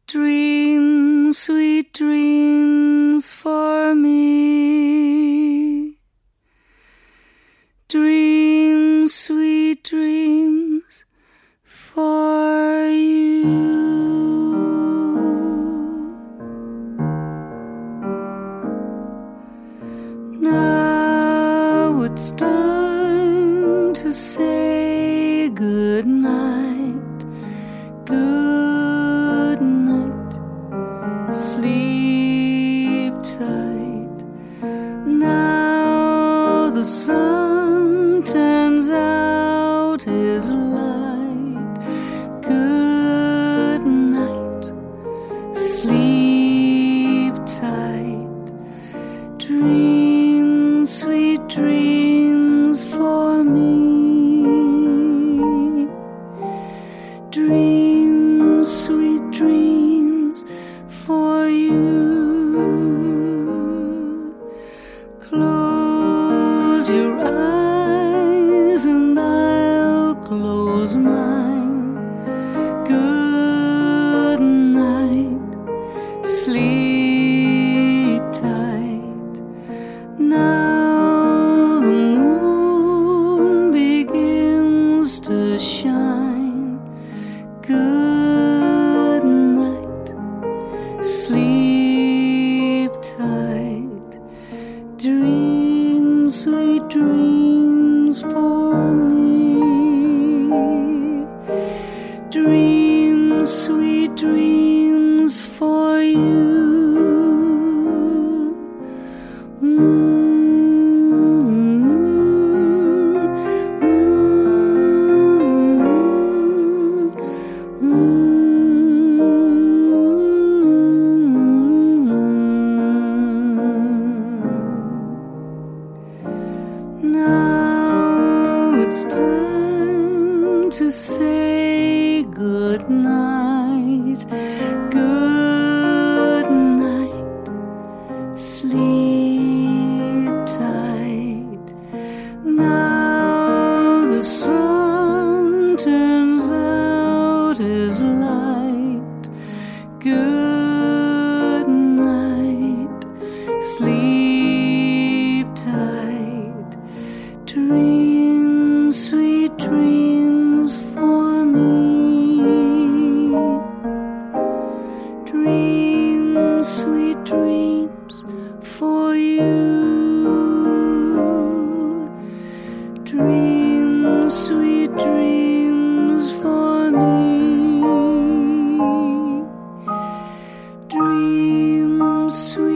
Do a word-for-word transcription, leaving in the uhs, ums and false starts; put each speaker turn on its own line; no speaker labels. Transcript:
Dream sweet dreams for me. Dream sweet dreams for you. Now it's time to say good night. Good night. Sleep tight. Now the sun turns out his light. Good night. Sleep tight. Dream sweet dreams for me. Dream sweet dreams for you. Close your eyes and I'll close mine. Good night. Sleep tight. Now the moon begins to shine. Good night. Sleep tight. Dream sweet dreams for me. Dream sweet dreams for you. Now it's time to say good night. Good night. Sleep tight. Now the sun turns out his light. Good night. Sleep tight. Dream sweet dreams for me. Dream sweet dreams for you. Dream sweet dreams for me. Dream sweet